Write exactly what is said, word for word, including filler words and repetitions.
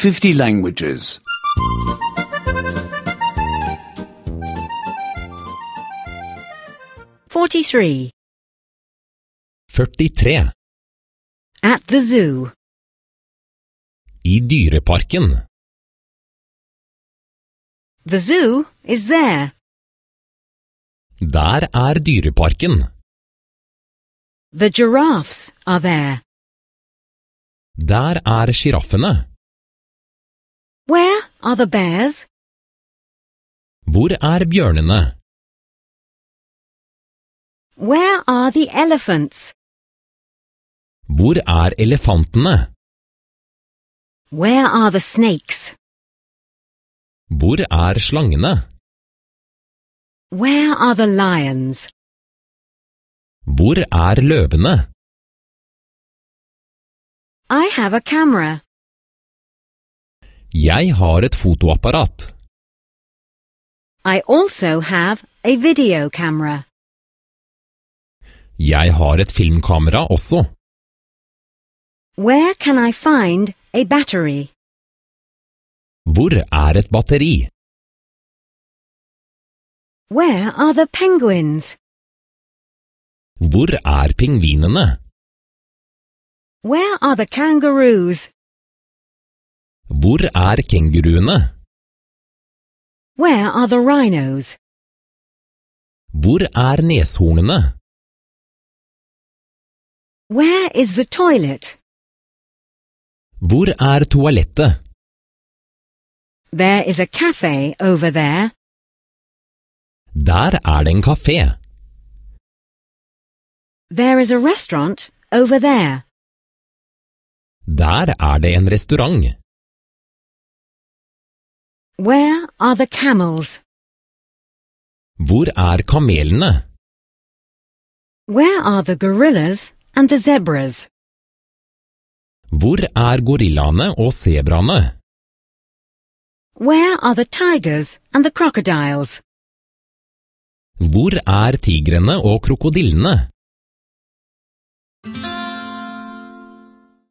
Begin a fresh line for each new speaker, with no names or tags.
fifty languages.
forty-three.
førtitre.
At the zoo.
I dyreparken.
The zoo is there.
Der er dyreparken.
The giraffes are there.
Der er giraffene.
Where are the bears?
Hvor er bjørnene?
Where are the elephants?
Hvor er elefantene?
Where are the snakes?
Hvor er slangene?
Where are the lions?
Hvor er løvene?
I have a camera.
Jeg har et fotoapparat.
I also have a video camera.
Jeg har et filmkamera også.
Where can I find a battery?
Hvor er et batteri?
Where are the penguins?
Hvor er pingvinene?
Where are the kangaroos?
Hvor er kenguruene?
Where are the rhinos?
Hvor er neshornene?
Where is the toilet?
Hvor er toalettet?
There is a cafe over there.
Der er det en kafé.
There is a restaurant over there.
Der er det en restaurant.
Where are the camels?
Hvor er kamelene?
Where are the gorillas and the zebras?
Hvor er gorillaene og sebraene?
Where are the tigers and the crocodiles?
Hvor er tigrene og krokodillene?